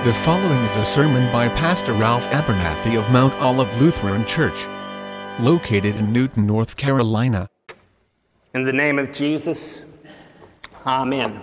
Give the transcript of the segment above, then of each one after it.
The following is a sermon by Pastor Ralph Abernathy of Mount Olive Lutheran Church, located in Newton, North Carolina. In the name of Jesus, Amen.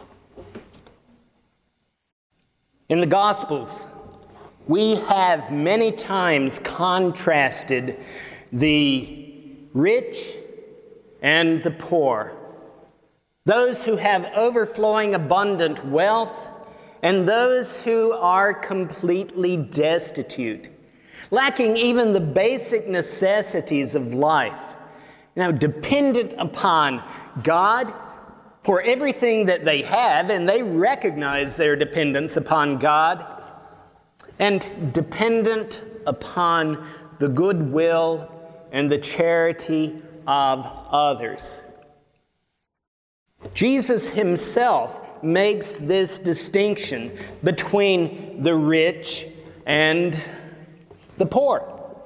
In the Gospels, we have many times contrasted the rich and the poor, those who have overflowing abundant wealth and those who are completely destitute, lacking even the basic necessities of life, dependent upon God for everything that they have, and they recognize their dependence upon God, and dependent upon the goodwill and the charity of others. Jesus himself makes this distinction between the rich and the poor.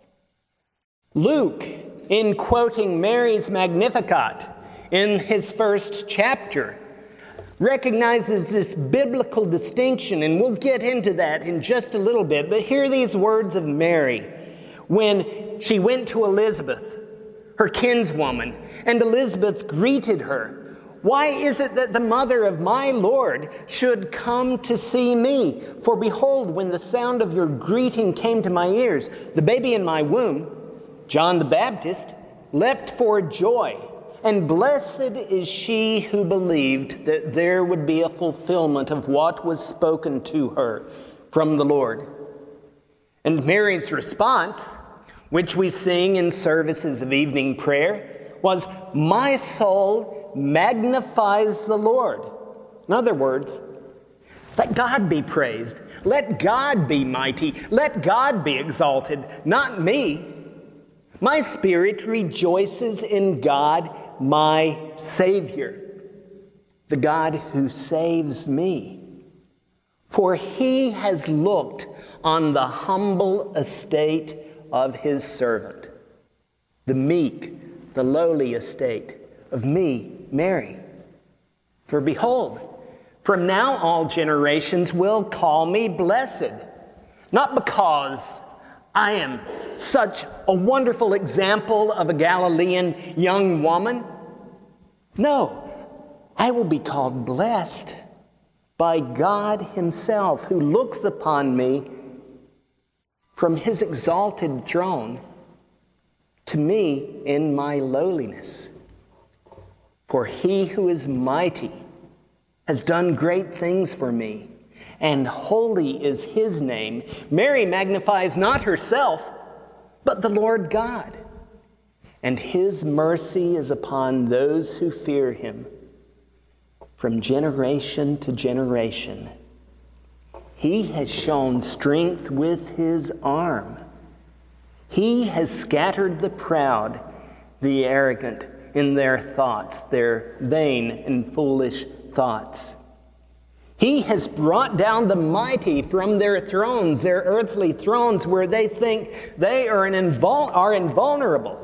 Luke, in quoting Mary's Magnificat in his first chapter, recognizes this biblical distinction, and we'll get into that in just a little bit. But hear these words of Mary when she went to Elizabeth, her kinswoman, and Elizabeth greeted her. "Why is it that the mother of my Lord should come to see me? For behold, when the sound of your greeting came to my ears, the baby in my womb, John the Baptist, leapt for joy. And blessed is she who believed that there would be a fulfillment of what was spoken to her from the Lord." And Mary's response, which we sing in services of evening prayer, was, "My soul magnifies the Lord." In other words, let God be praised. Let God be mighty. Let God be exalted, not me. My spirit rejoices in God, my Savior, the God who saves me. For he has looked on the humble estate of his servant, the meek, the lowly estate of me, Mary. For behold, from now all generations will call me blessed, not because I am such a wonderful example of a Galilean young woman. No, I will be called blessed by God himself, who looks upon me from his exalted throne to me in my lowliness. For he who is mighty has done great things for me, and holy is his name. Mary magnifies not herself, but the Lord God. And his mercy is upon those who fear him from generation to generation. He has shown strength with his arm. He has scattered the proud, the arrogant, in their thoughts, their vain and foolish thoughts. He has brought down the mighty from their thrones, their earthly thrones, where they think they are invulnerable.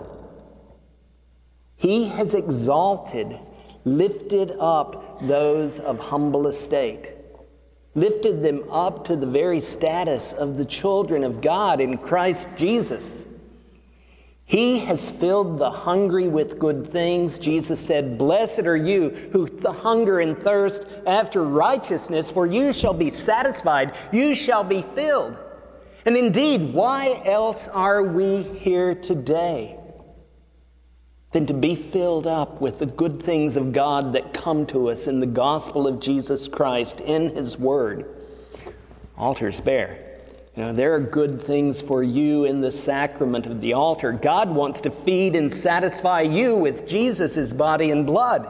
He has exalted, lifted up those of humble estate, lifted them up to the very status of the children of God in Christ Jesus. He has filled the hungry with good things. Jesus said, "Blessed are you who hunger and thirst after righteousness, for you shall be satisfied, you shall be filled." And indeed, why else are we here today than to be filled up with the good things of God that come to us in the gospel of Jesus Christ, in his word? Altars bare. There are good things for you in the sacrament of the altar. God wants to feed and satisfy you with Jesus' body and blood.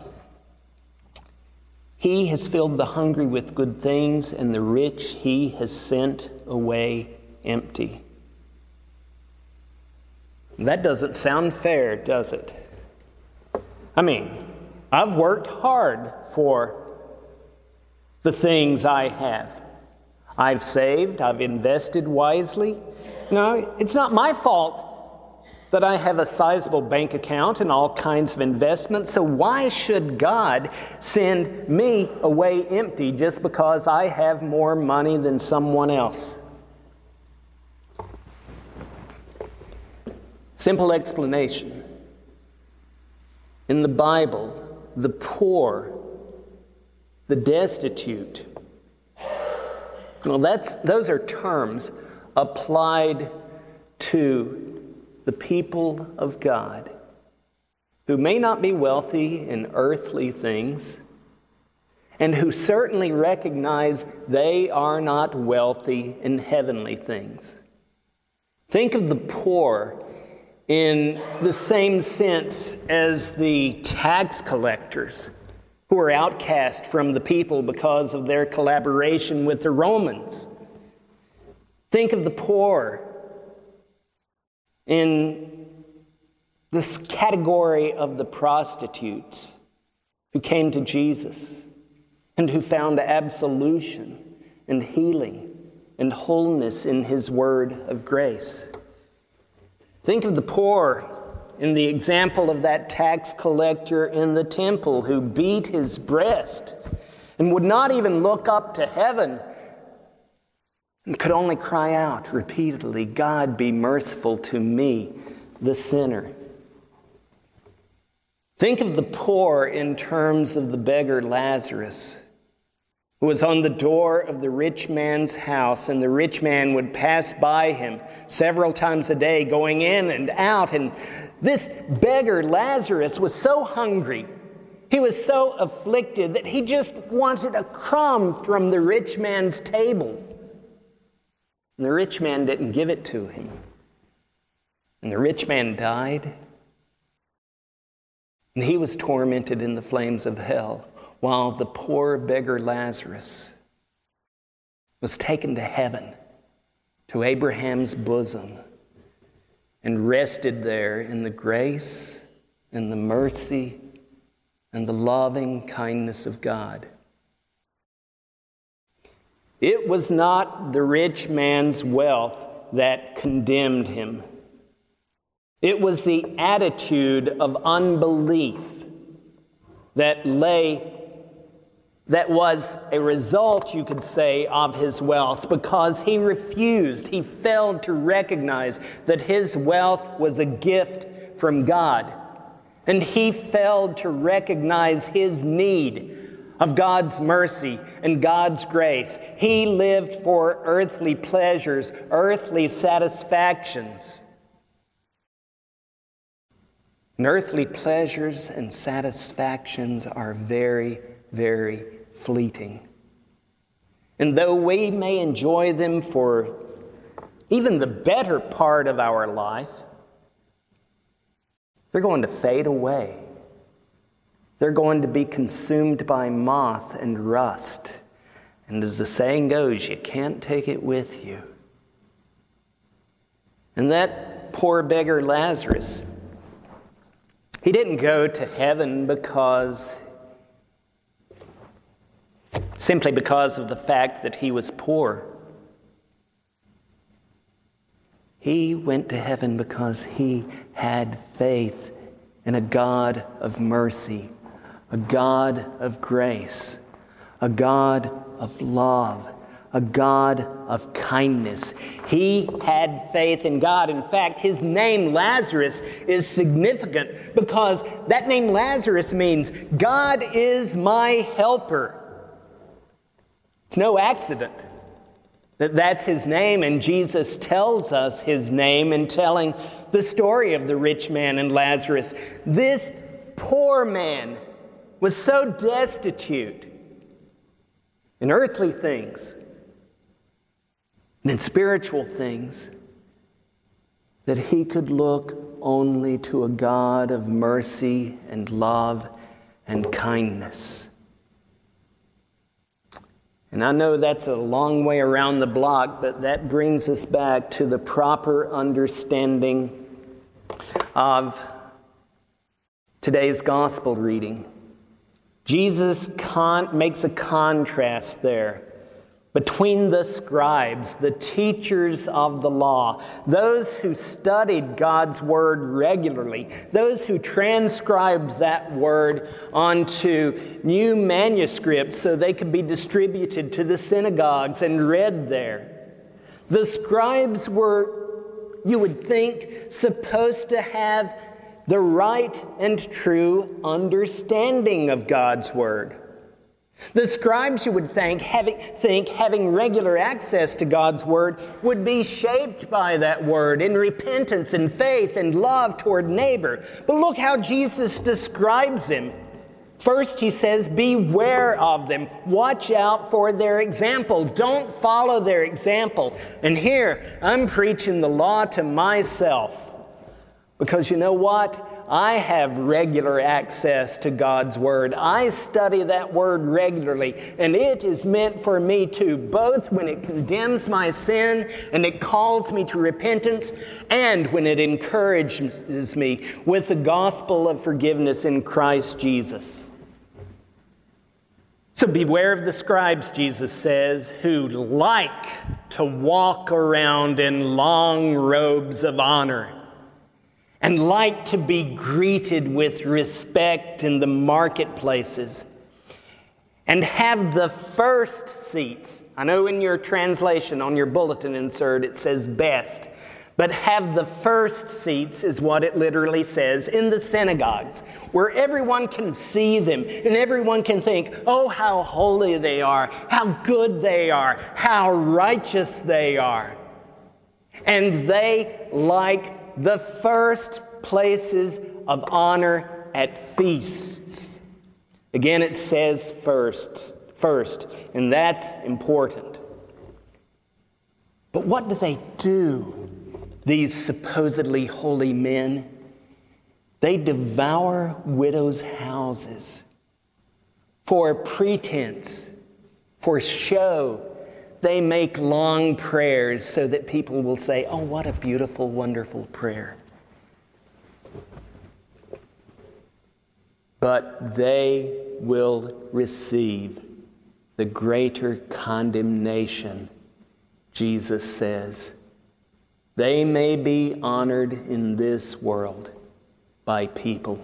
He has filled the hungry with good things, and the rich he has sent away empty. That doesn't sound fair, does it? I've worked hard for the things I have. I've saved, I've invested wisely. No, it's not my fault that I have a sizable bank account and all kinds of investments, so why should God send me away empty just because I have more money than someone else? Simple explanation. In the Bible, the poor, the destitute, well, those are terms applied to the people of God who may not be wealthy in earthly things and who certainly recognize they are not wealthy in heavenly things. Think of the poor in the same sense as the tax collectors who are outcast from the people because of their collaboration with the Romans. Think of the poor in this category of the prostitutes who came to Jesus and who found absolution and healing and wholeness in his word of grace. Think of the poor in the example of that tax collector in the temple who beat his breast and would not even look up to heaven and could only cry out repeatedly, "God, be merciful to me, the sinner." Think of the poor in terms of the beggar Lazarus, who was on the door of the rich man's house, and the rich man would pass by him several times a day, going in and out. And this beggar Lazarus was so hungry, he was so afflicted that he just wanted a crumb from the rich man's table. And the rich man didn't give it to him. And the rich man died. And he was tormented in the flames of hell, while the poor beggar Lazarus was taken to heaven, to Abraham's bosom, and rested there in the grace and the mercy and the loving kindness of God. It was not the rich man's wealth that condemned him. It was the attitude of unbelief that was a result, you could say, of his wealth, because he refused, he failed to recognize that his wealth was a gift from God. And he failed to recognize his need of God's mercy and God's grace. He lived for earthly pleasures, earthly satisfactions. And earthly pleasures and satisfactions are very, very fleeting. And though we may enjoy them for even the better part of our life, they're going to fade away. They're going to be consumed by moth and rust. And as the saying goes, you can't take it with you. And that poor beggar Lazarus, he didn't go to heaven simply because of the fact that he was poor. He went to heaven because he had faith in a God of mercy, a God of grace, a God of love, a God of kindness. He had faith in God. In fact, his name Lazarus is significant because that name Lazarus means God is my helper. It's no accident that that's his name, and Jesus tells us his name in telling the story of the rich man and Lazarus. This poor man was so destitute in earthly things and in spiritual things that he could look only to a God of mercy and love and kindness. And I know that's a long way around the block, but that brings us back to the proper understanding of today's gospel reading. Jesus makes a contrast there between the scribes, the teachers of the law, those who studied God's word regularly, those who transcribed that word onto new manuscripts so they could be distributed to the synagogues and read there. The scribes were, you would think, supposed to have the right and true understanding of God's word. The scribes, you would think, having regular access to God's word would be shaped by that word in repentance and faith and love toward neighbor. But look how Jesus describes him. First, he says, beware of them. Watch out for their example. Don't follow their example. And here, I'm preaching the law to myself. Because you know what? I have regular access to God's word. I study that word regularly, and it is meant for me too, both when it condemns my sin and it calls me to repentance, and when it encourages me with the gospel of forgiveness in Christ Jesus. So beware of the scribes, Jesus says, who like to walk around in long robes of honor and like to be greeted with respect in the marketplaces, and have the first seats. I know in your translation, on your bulletin insert, it says best, but have the first seats is what it literally says in the synagogues, where everyone can see them and everyone can think, oh, how holy they are, how good they are, how righteous they are. And they like the first places of honor at feasts. Again, it says first, and that's important. But what do, these supposedly holy men? They devour widows' houses for pretense, for show. They make long prayers so that people will say, oh, what a beautiful, wonderful prayer. But they will receive the greater condemnation, Jesus says. They may be honored in this world by people,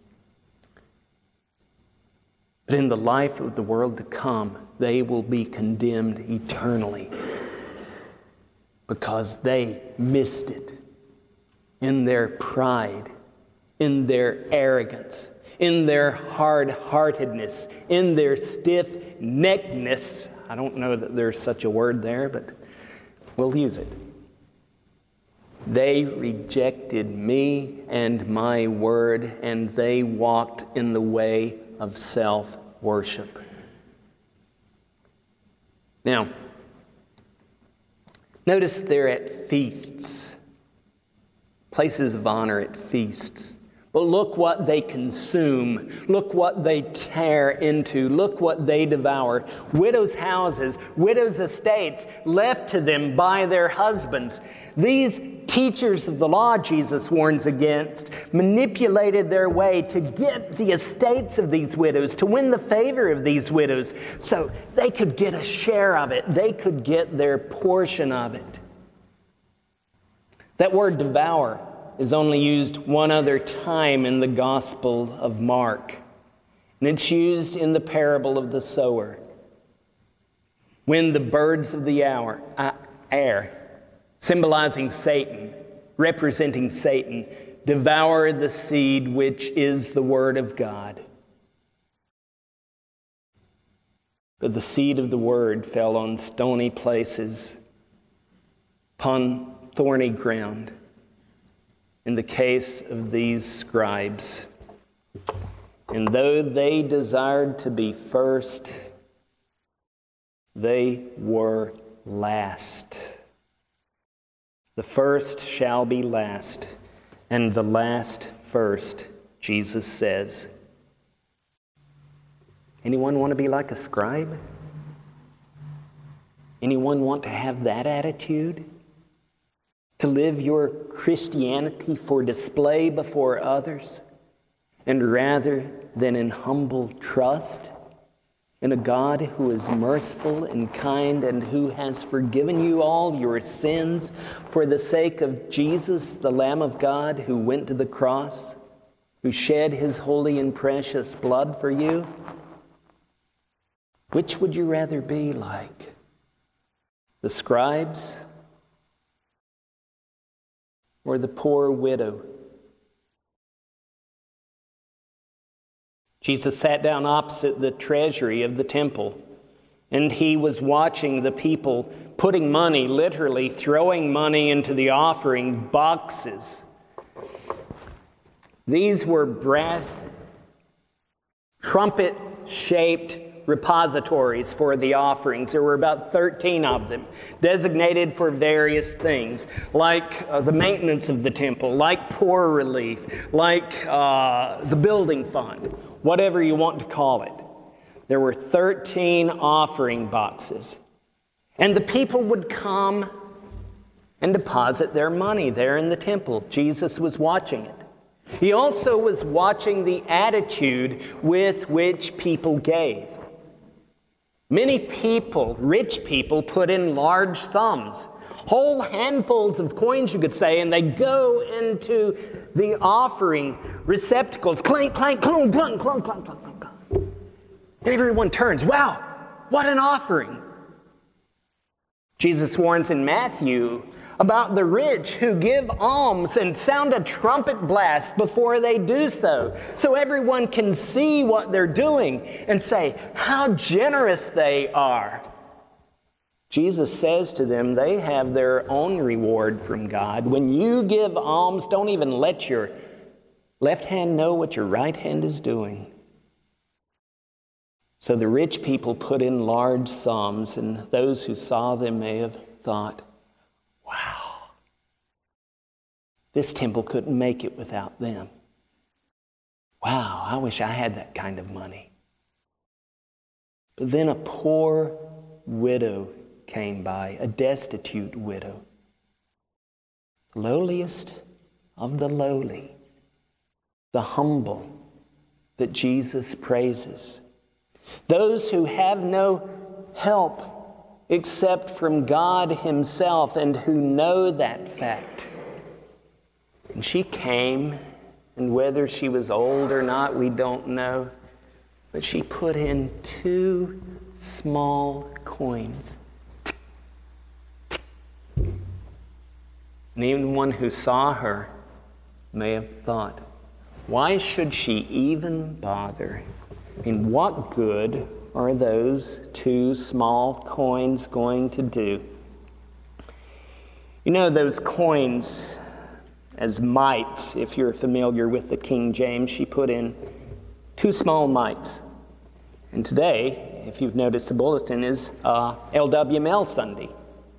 but in the life of the world to come, they will be condemned eternally because they missed it in their pride, in their arrogance, in their hard-heartedness, in their stiff-neckedness. I don't know that there's such a word there, but we'll use it. They rejected me and my word, and they walked in the way of self-worship. Now, notice they're at feasts, places of honor at feasts. But look what they consume. Look what they tear into. Look what they devour. Widows' houses, widows' estates left to them by their husbands. These teachers of the law, Jesus warns against, manipulated their way to get the estates of these widows, to win the favor of these widows, so they could get a share of it. They could get their portion of it. That word devour is only used one other time in the Gospel of Mark. And it's used in the parable of the sower. When the birds of the air, symbolizing Satan, representing Satan, devour the seed which is the Word of God. But the seed of the Word fell on stony places, upon thorny ground. In the case of these scribes. And though they desired to be first, they were last. The first shall be last, and the last first, Jesus says. Anyone want to be like a scribe? Anyone want to have that attitude? To live your Christianity for display before others, and rather than in humble trust and a God who is merciful and kind and who has forgiven you all your sins for the sake of Jesus, the Lamb of God, who went to the cross, who shed his holy and precious blood for you? Which would you rather be like? The scribes or the poor widow? Jesus sat down opposite the treasury of the temple, and he was watching the people putting money, literally throwing money into the offering boxes. These were brass, trumpet-shaped repositories for the offerings. There were about 13 of them, designated for various things, like the maintenance of the temple, like poor relief, like the building fund, whatever you want to call it. There were 13 offering boxes. And the people would come and deposit their money there in the temple. Jesus was watching it. He also was watching the attitude with which people gave. Many people, rich people, put in large sums, whole handfuls of coins, you could say, and they go into the offering receptacles. Clank, clank, clunk, clunk, clunk, clunk, clunk, clunk, clunk. And everyone turns, wow, what an offering. Jesus warns in Matthew about the rich who give alms and sound a trumpet blast before they do so everyone can see what they're doing and say how generous they are. Jesus says to them they have their own reward from God. When you give alms, don't even let your left hand know what your right hand is doing. So the rich people put in large sums, and those who saw them may have thought, wow, this temple couldn't make it without them. Wow, I wish I had that kind of money. But then a poor widow came by, a destitute widow, lowliest of the lowly, the humble that Jesus praises. Those who have no help except from God himself and who know that fact. And she came, and whether she was old or not, we don't know, but she put in 2 small coins. And even one who saw her may have thought, why should she even bother? I mean, what good are those 2 small coins going to do? You know, those coins as mites, if you're familiar with the King James, she put in 2 small mites. And today, if you've noticed the bulletin, is LWML Sunday.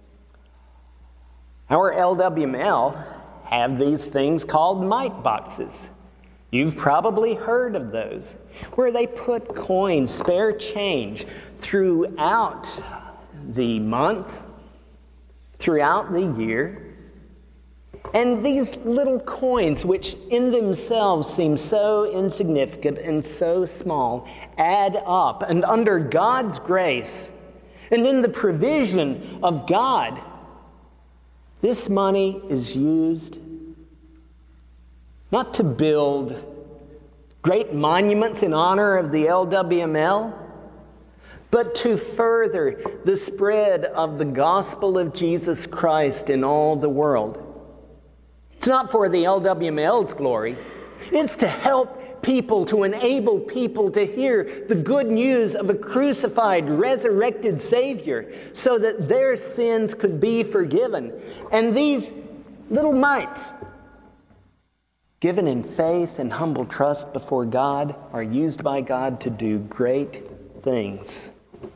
Our LWML have these things called mite boxes. You've probably heard of those, where they put coins, spare change, throughout the month, throughout the year. And these little coins, which in themselves seem so insignificant and so small, add up. And under God's grace, and in the provision of God, this money is used not to build great monuments in honor of the LWML, but to further the spread of the gospel of Jesus Christ in all the world. It's not for the LWML's glory. It's to help people, to enable people to hear the good news of a crucified, resurrected Savior so that their sins could be forgiven. And these little mites, given in faith and humble trust before God, are used by God to do great things.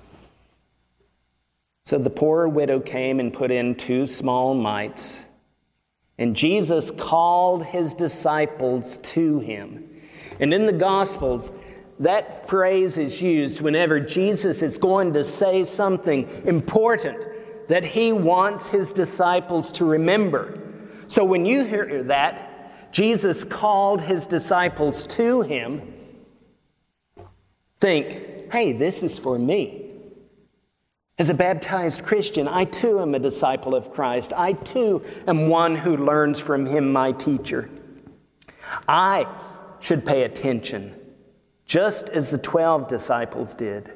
So the poor widow came and put in 2 small mites, and Jesus called his disciples to him. And in the Gospels, that phrase is used whenever Jesus is going to say something important that he wants his disciples to remember. So when you hear that, Jesus called his disciples to him, think, hey, this is for me. As a baptized Christian, I too am a disciple of Christ. I too am one who learns from him, my teacher. I should pay attention, just as the 12 disciples did.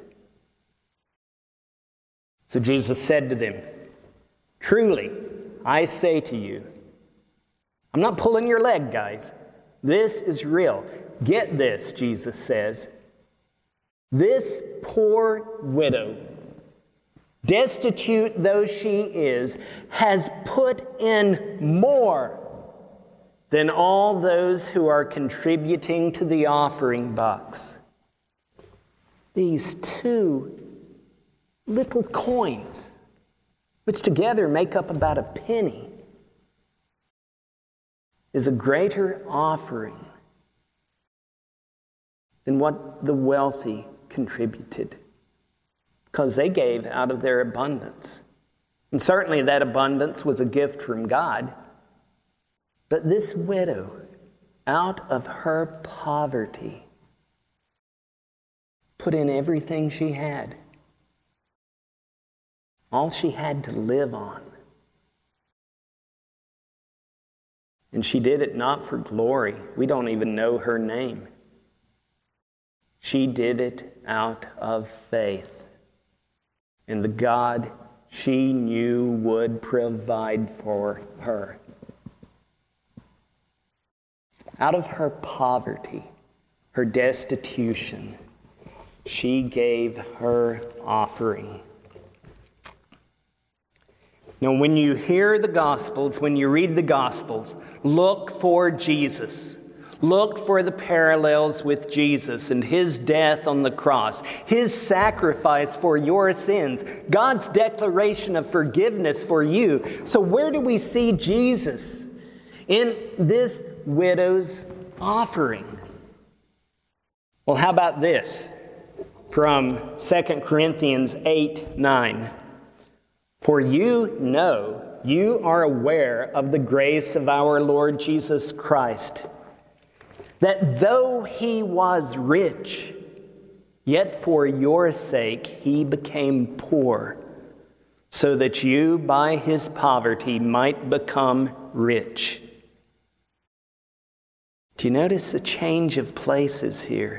So Jesus said to them, truly, I say to you, I'm not pulling your leg, guys. This is real. Get this, Jesus says. This poor widow, destitute though she is, has put in more than all those who are contributing to the offering box. These 2 little coins, which together make up about a penny, is a greater offering than what the wealthy contributed, because they gave out of their abundance. And certainly that abundance was a gift from God. But this widow, out of her poverty, put in everything she had, all she had to live on. And she did it not for glory. We don't even know her name. She did it out of faith in the God she knew would provide for her. Out of her poverty, her destitution, she gave her offering. Now, when you hear the Gospels, when you read the Gospels, look for Jesus. Look for the parallels with Jesus and his death on the cross, his sacrifice for your sins, God's declaration of forgiveness for you. So where do we see Jesus in this widow's offering? Well, how about this from 2 Corinthians 8:9? For you know, you are aware of the grace of our Lord Jesus Christ, that though he was rich, yet for your sake he became poor, so that you by his poverty might become rich. Do you notice a change of places here?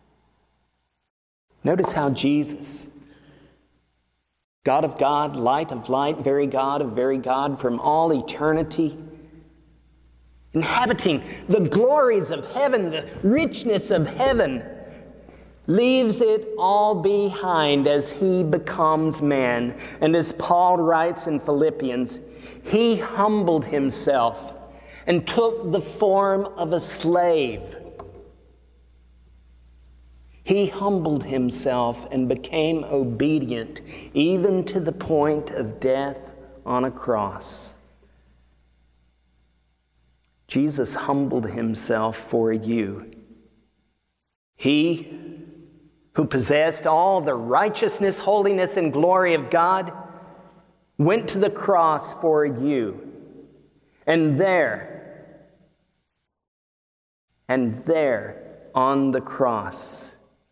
Notice how Jesus, God of God, light of light, very God of very God, from all eternity, inhabiting the glories of heaven, the richness of heaven, leaves it all behind as he becomes man. And as Paul writes in Philippians, he humbled himself and took the form of a slave. He humbled himself and became obedient, even to the point of death on a cross. Jesus humbled himself for you. He who possessed all the righteousness, holiness, and glory of God went to the cross for you. And there on the cross,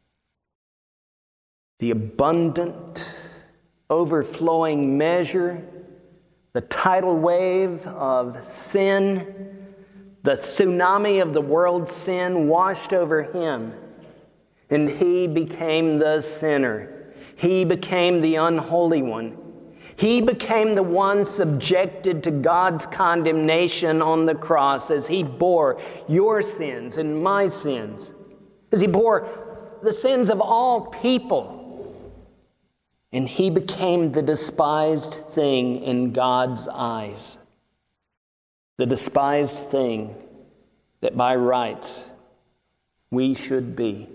the abundant, overflowing measure, the tidal wave of sin, the tsunami of the world's sin washed over him, and he became the sinner. He became the unholy one. He became the one subjected to God's condemnation on the cross as he bore your sins and my sins, as he bore the sins of all people. And he became the despised thing in God's eyes. The despised thing that by rights we should be.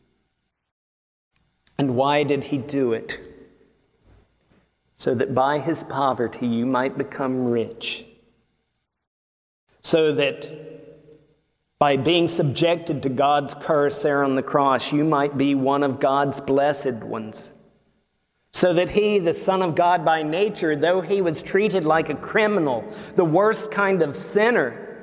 And why did he do it? So that by his poverty you might become rich. So that by being subjected to God's curse there on the cross, you might be one of God's blessed ones. So that he, the Son of God by nature, though he was treated like a criminal, the worst kind of sinner,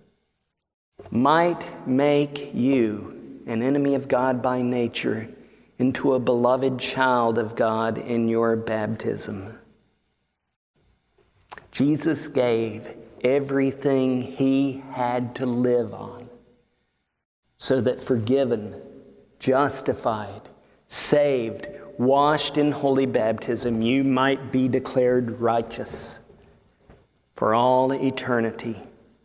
might make you an enemy of God by nature into a beloved child of God in your baptism. Jesus gave everything he had to live on so that forgiven, justified, saved, washed in holy baptism, you might be declared righteous for all eternity.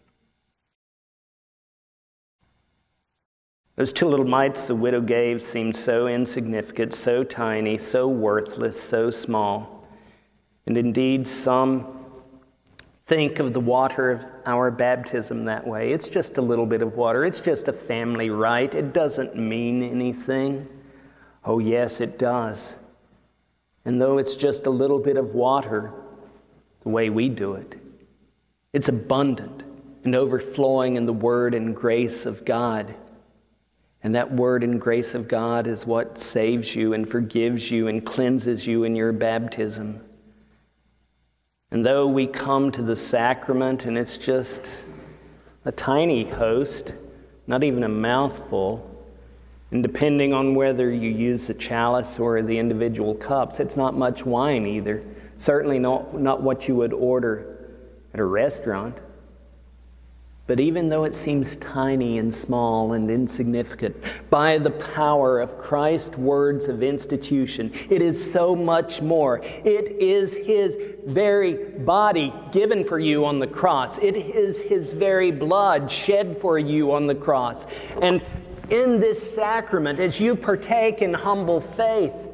Those 2 little mites the widow gave seemed so insignificant, so tiny, so worthless, so small. And indeed, some think of the water of our baptism that way. It's just a little bit of water. It's just a family rite. It doesn't mean anything. Oh, yes, it does. And though it's just a little bit of water, the way we do it, it's abundant and overflowing in the word and grace of God. And that word and grace of God is what saves you and forgives you and cleanses you in your baptism. And though we come to the sacrament and it's just a tiny host, not even a mouthful, and depending on whether you use the chalice or the individual cups, it's not much wine either. Certainly not what you would order at a restaurant. But even though it seems tiny and small and insignificant, by the power of Christ's words of institution, it is so much more. It is his very body given for you on the cross. It is his very blood shed for you on the cross. And in this sacrament, as you partake in humble faith,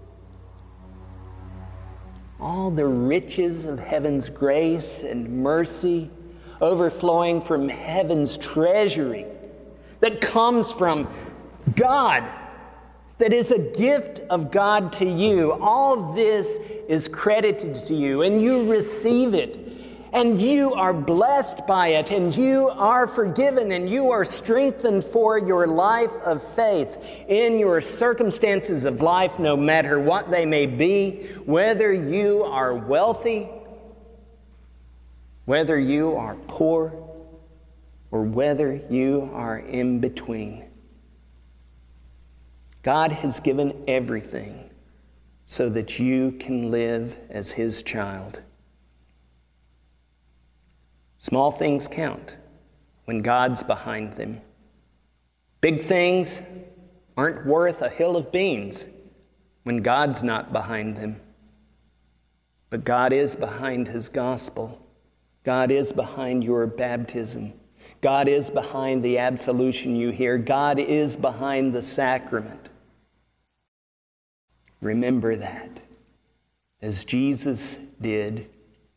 all the riches of heaven's grace and mercy overflowing from heaven's treasury that comes from God, that is a gift of God to you. All this is credited to you, and you receive it, and you are blessed by it, and you are forgiven, and you are strengthened for your life of faith in your circumstances of life, no matter what they may be, whether you are wealthy, whether you are poor, or whether you are in between. God has given everything so that you can live as his child. Small things count when God's behind them. Big things aren't worth a hill of beans when God's not behind them. But God is behind his gospel. God is behind your baptism. God is behind the absolution you hear. God is behind the sacrament. Remember that, as Jesus did,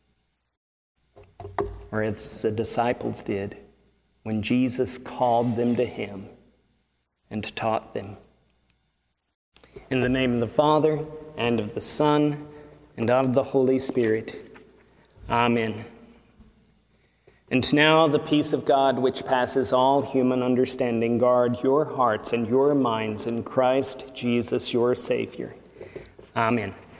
or as the disciples did, when Jesus called them to him and taught them. In the name of the Father, and of the Son, and of the Holy Spirit. Amen. And now the peace of God, which passes all human understanding, guard your hearts and your minds in Christ Jesus, your Savior. Amen.